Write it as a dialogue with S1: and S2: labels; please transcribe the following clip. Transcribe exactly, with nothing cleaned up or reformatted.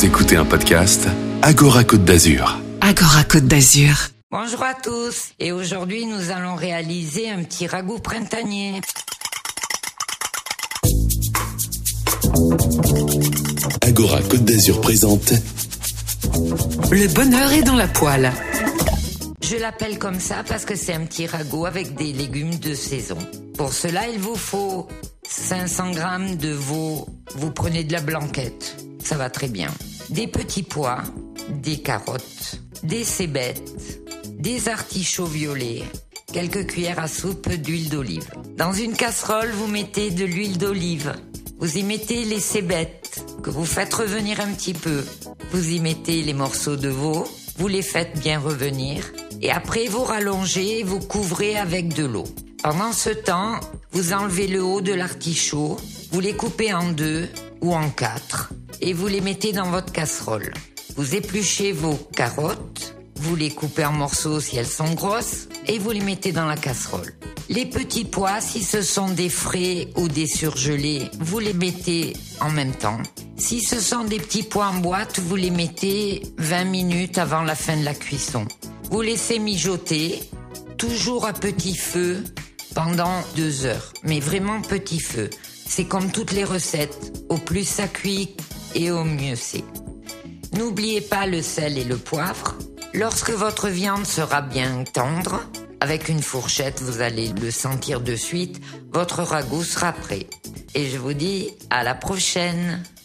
S1: Vous écoutez un podcast Agora Côte d'Azur.
S2: Agora Côte d'Azur.
S3: Bonjour à tous, et aujourd'hui nous allons réaliser un petit ragoût printanier.
S1: Agora Côte d'Azur présente
S2: Le bonheur est dans la poêle.
S3: Je l'appelle comme ça parce que c'est un petit ragoût avec des légumes de saison. Pour cela, il vous faut cinq cents grammes de veau. Vous prenez de la blanquette, ça va très bien. Des petits pois, des carottes, des cébettes, des artichauts violets, quelques cuillères à soupe d'huile d'olive. Dans une casserole, vous mettez de l'huile d'olive. Vous y mettez les cébettes que vous faites revenir un petit peu. Vous y mettez les morceaux de veau, vous les faites bien revenir et après vous rallongez et vous couvrez avec de l'eau. Pendant ce temps, vous enlevez le haut de l'artichaut, vous les coupez en deux ou en quatre et vous les mettez dans votre casserole. Vous épluchez vos carottes, vous les coupez en morceaux si elles sont grosses et vous les mettez dans la casserole. Les petits pois, si ce sont des frais ou des surgelés, vous les mettez en même temps. Si ce sont des petits pois en boîte, vous les mettez vingt minutes avant la fin de la cuisson. Vous laissez mijoter, toujours à petit feu, pendant deux heures. Mais vraiment petit feu. C'est comme toutes les recettes. Au plus ça cuit et au mieux c'est. N'oubliez pas le sel et le poivre. Lorsque votre viande sera bien tendre, avec une fourchette, vous allez le sentir de suite, votre ragoût sera prêt. Et je vous dis à la prochaine.